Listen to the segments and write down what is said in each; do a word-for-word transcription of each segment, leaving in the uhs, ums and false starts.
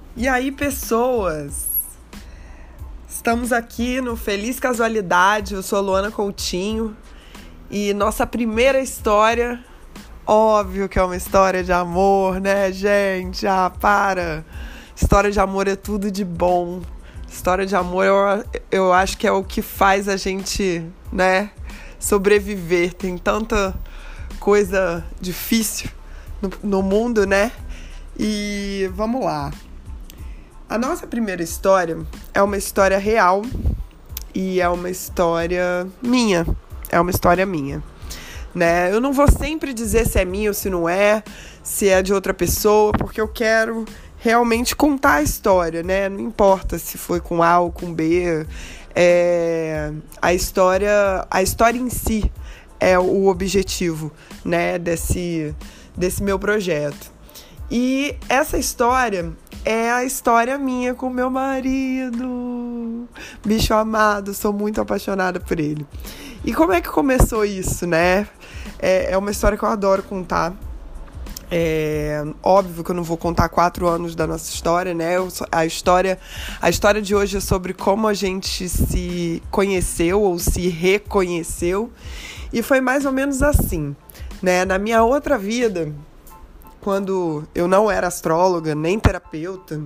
E aí, pessoas? Estamos aqui no Feliz Casualidade. Eu sou a Luana Coutinho e nossa primeira história, óbvio que é uma história de amor, né, gente? Ah, para! História de amor é tudo de bom. História de amor, eu, eu acho que é o que faz a gente, né, sobreviver. Tem tanta coisa difícil no, no mundo, né? E vamos lá. A nossa primeira história é uma história real e é uma história minha. É uma história minha, né? Eu não vou sempre dizer se é minha ou se não é, se é de outra pessoa, porque eu quero realmente contar a história, né? Não importa se foi com A ou com B. É... A história, a história em si é o objetivo, né, desse, desse meu projeto. E essa história é a história minha com meu marido. Bicho amado, sou muito apaixonada por ele. E como é que começou isso, né? É, é uma história que eu adoro contar. É óbvio que eu não vou contar quatro anos da nossa história, né? Eu, a, história, a história de hoje é sobre como a gente se conheceu ou se reconheceu. E foi mais ou menos assim, né? Na minha outra vida, quando eu não era astróloga, nem terapeuta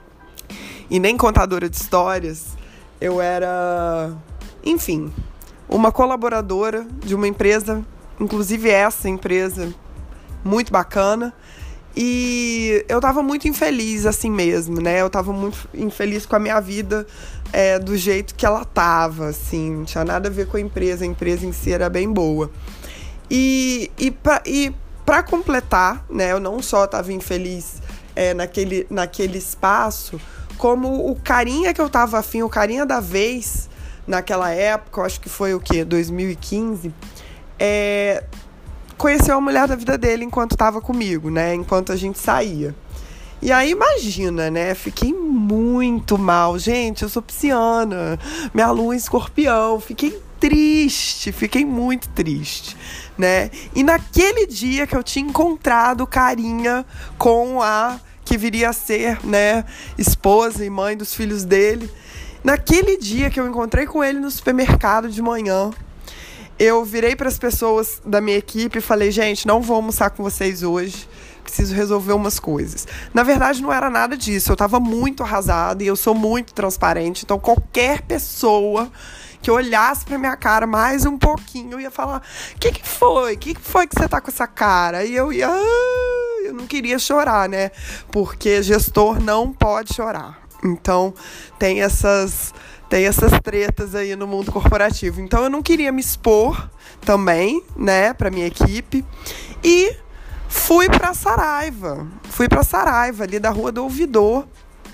e nem contadora de histórias, eu era, enfim, uma colaboradora de uma empresa, inclusive essa empresa muito bacana, e eu tava muito infeliz assim mesmo, né? Eu tava muito infeliz com a minha vida é, do jeito que ela tava, assim, não tinha nada a ver com a empresa, a empresa em si era bem boa. E, e, pra, e para completar, né, eu não só estava infeliz é, naquele, naquele espaço, como o carinha que eu estava afim, o carinha da vez, naquela época, eu acho que foi o quê? dois mil e quinze, é, conheceu a mulher da vida dele enquanto estava comigo, né, enquanto a gente saía. E aí, imagina, né? Fiquei muito mal. Gente, eu sou pisciana, minha lua em escorpião. Fiquei triste, fiquei muito triste, né? E naquele dia que eu tinha encontrado carinha com a que viria a ser, né, esposa e mãe dos filhos dele, naquele dia que eu encontrei com ele no supermercado de manhã, eu virei para as pessoas da minha equipe e falei: gente, não vou almoçar com vocês hoje, preciso resolver umas coisas. Na verdade, não era nada disso. Eu estava muito arrasada e eu sou muito transparente. Então, qualquer pessoa que olhasse pra minha cara mais um pouquinho ia falar: o que que foi? O que que foi que você tá com essa cara? E eu ia... Eu não queria chorar, né? Porque gestor não pode chorar. Então, tem essas... Tem essas tretas aí no mundo corporativo. Então, eu não queria me expor também, né, pra minha equipe. E fui pra Saraiva. Fui pra Saraiva, ali da Rua do Ouvidor.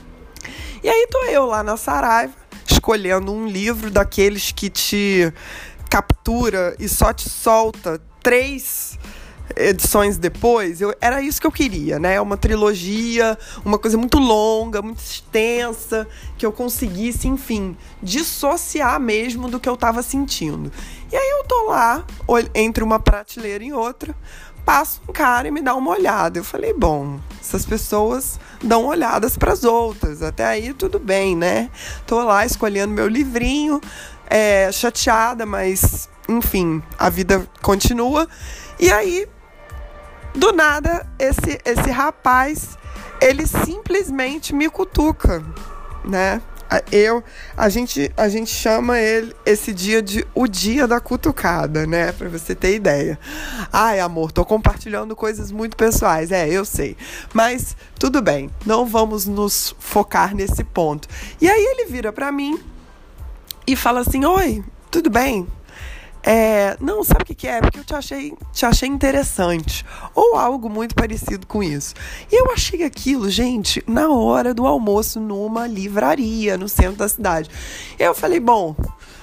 E aí, tô eu lá na Saraiva, escolhendo um livro daqueles que te captura e só te solta três edições depois. Eu, era isso que eu queria, né? Uma trilogia, uma coisa muito longa, muito extensa, que eu conseguisse, enfim, dissociar mesmo do que eu tava sentindo. E aí eu tô lá, entre uma prateleira e outra, passa um cara e me dá uma olhada. Eu falei: bom, essas pessoas dão olhadas para as outras, até aí tudo bem, né? Tô lá escolhendo meu livrinho, é, chateada, mas enfim, a vida continua. E aí, do nada, esse, esse rapaz, ele simplesmente me cutuca, né? Eu, a, gente, a gente chama ele, esse dia de o dia da cutucada, né? Pra você ter ideia. Ai, amor, tô compartilhando coisas muito pessoais. É, eu sei. Mas tudo bem, não vamos nos focar nesse ponto. E aí ele vira pra mim e fala assim: oi, tudo bem? É, não, sabe o que que é? Porque eu te achei, te achei interessante. Ou algo muito parecido com isso. E eu achei aquilo, gente, na hora do almoço, numa livraria, no centro da cidade. E eu falei: bom,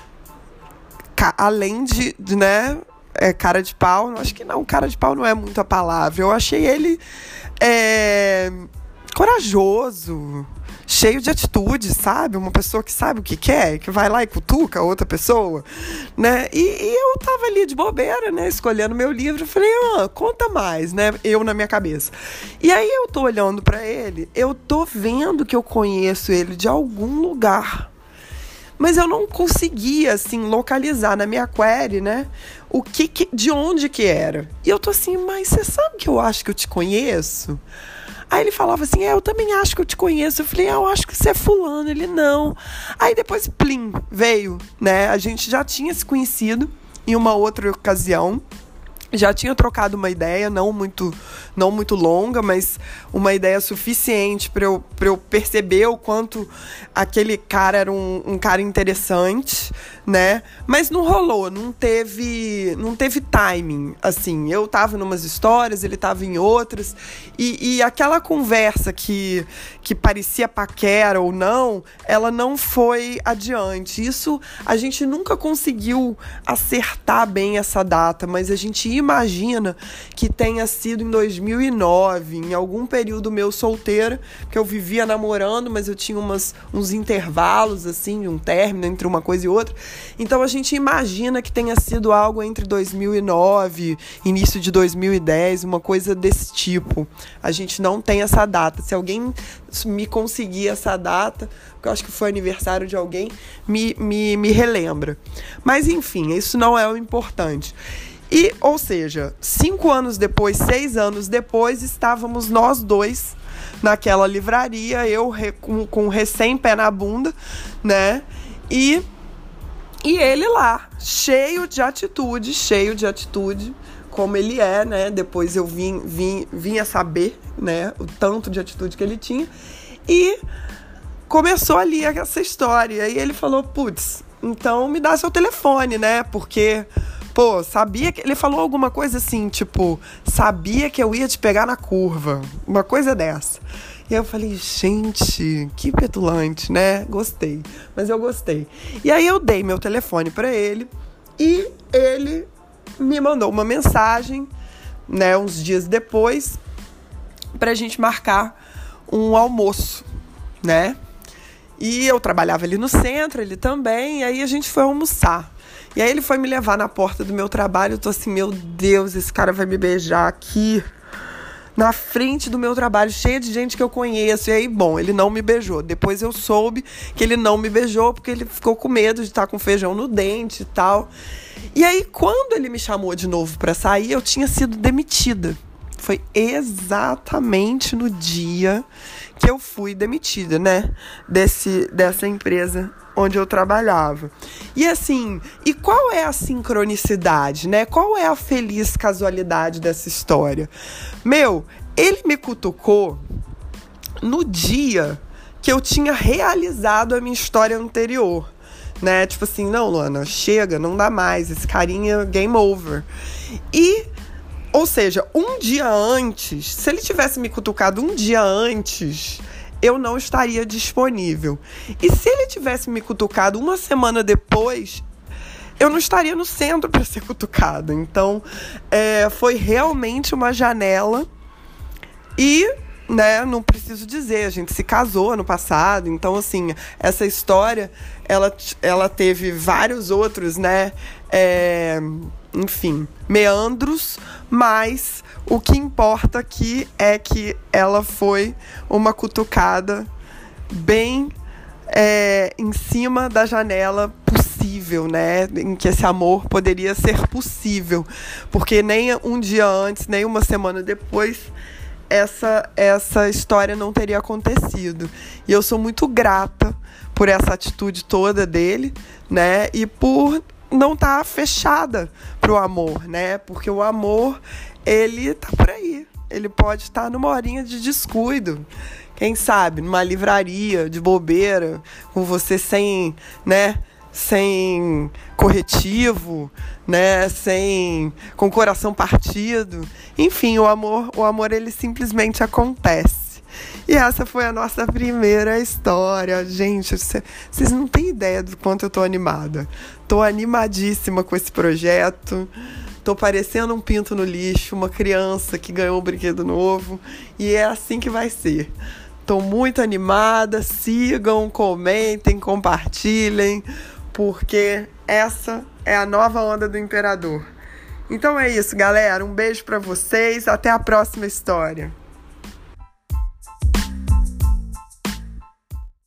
ca- além de, de, né, é, cara de pau, acho que não, cara de pau não é muito a palavra. Eu achei ele é, corajoso, cheio de atitude, sabe? Uma pessoa que sabe o que quer, que vai lá e cutuca a outra pessoa, né? E, e eu tava ali de bobeira, né? Escolhendo meu livro. Falei, ah, conta mais, né? Eu na minha cabeça. E aí eu tô olhando pra ele, eu tô vendo que eu conheço ele de algum lugar. Mas eu não conseguia, assim, localizar na minha query, né? O que, que de onde que era. E eu tô assim, mas você sabe que eu acho que eu te conheço? Aí ele falava assim, é, eu também acho que eu te conheço. Eu falei, ah, eu acho que você é fulano. Ele, não. Aí depois, plim, veio, né? A gente já tinha se conhecido em uma outra ocasião. Já tinha trocado uma ideia, não muito, não muito longa, mas uma ideia suficiente para eu, para eu perceber o quanto aquele cara era um, um cara interessante, né? Mas não rolou, não teve, não teve timing, assim. Eu tava em umas histórias, ele tava em outras, e, e aquela conversa que, que parecia paquera ou não, ela não foi adiante. Isso, a gente nunca conseguiu acertar bem essa data, mas a gente imagina que tenha sido em dois mil e nove, em algum período meu solteira, que eu vivia namorando, mas eu tinha umas, uns intervalos, assim, um término entre uma coisa e outra. Então a gente imagina que tenha sido algo entre dois mil e nove, início de dois mil e dez, uma coisa desse tipo. A gente não tem essa data. Se alguém me conseguir essa data, porque eu acho que foi aniversário de alguém, me, me, me relembra. Mas enfim, isso não é o importante. E, ou seja, cinco anos depois, seis anos depois, estávamos nós dois naquela livraria, eu re, com, com recém-pé na bunda, né? E, e ele lá, cheio de atitude, cheio de atitude, como ele é, né? Depois eu vim, vim, vim a saber, né? O tanto de atitude que ele tinha. E começou ali essa história. E aí ele falou, putz, então me dá seu telefone, né? Porque... Pô, sabia que... Ele falou alguma coisa assim, tipo... Sabia que eu ia te pegar na curva. Uma coisa dessa. E eu falei, gente, que petulante, né? Gostei. Mas eu gostei. E aí eu dei meu telefone pra ele. E ele me mandou uma mensagem, né? Uns dias depois. Pra gente marcar um almoço, né? E eu trabalhava ali no centro, ele também. E aí a gente foi almoçar. E aí ele foi me levar na porta do meu trabalho. Eu tô assim, meu Deus, esse cara vai me beijar aqui na frente do meu trabalho, cheio de gente que eu conheço. E aí, bom, ele não me beijou. Depois eu soube que ele não me beijou porque ele ficou com medo de estar com feijão no dente e tal. E aí, quando ele me chamou de novo pra sair, eu tinha sido demitida. Foi exatamente no dia que eu fui demitida, né? Desse, dessa empresa onde eu trabalhava. E assim, e qual é a sincronicidade, né? Qual é a feliz casualidade dessa história? Meu, ele me cutucou no dia que eu tinha realizado a minha história anterior, né? Tipo assim, não, Luana, chega, não dá mais, esse carinha, game over. E, ou seja, um dia antes, se ele tivesse me cutucado um dia antes, eu não estaria disponível. E se ele tivesse me cutucado uma semana depois, eu não estaria no centro para ser cutucado. Então, é, foi realmente uma janela. E, né, não preciso dizer, a gente se casou ano passado. Então, assim, essa história, ela, ela teve vários outros, né, é, enfim, meandros, mas o que importa aqui é que ela foi uma cutucada bem é, em cima da janela possível, né? Em que esse amor poderia ser possível. Porque nem um dia antes, nem uma semana depois, essa, essa história não teria acontecido. E eu sou muito grata por essa atitude toda dele, né? E por não estar fechada pro amor, né? Porque o amor, ele tá por aí. Ele pode estar numa horinha de descuido. Quem sabe, numa livraria de bobeira, com você sem, né, sem corretivo, né, sem, com o coração partido. Enfim, o amor, o amor, ele simplesmente acontece. E essa foi a nossa primeira história. Gente, vocês não têm ideia do quanto eu tô animada. Tô animadíssima com esse projeto. Tô parecendo um pinto no lixo, uma criança que ganhou um brinquedo novo. E é assim que vai ser. tô muito animada. Sigam, comentem, compartilhem, porque essa é a nova onda do Imperador. Então é isso, galera. Um beijo pra vocês. Até a próxima história.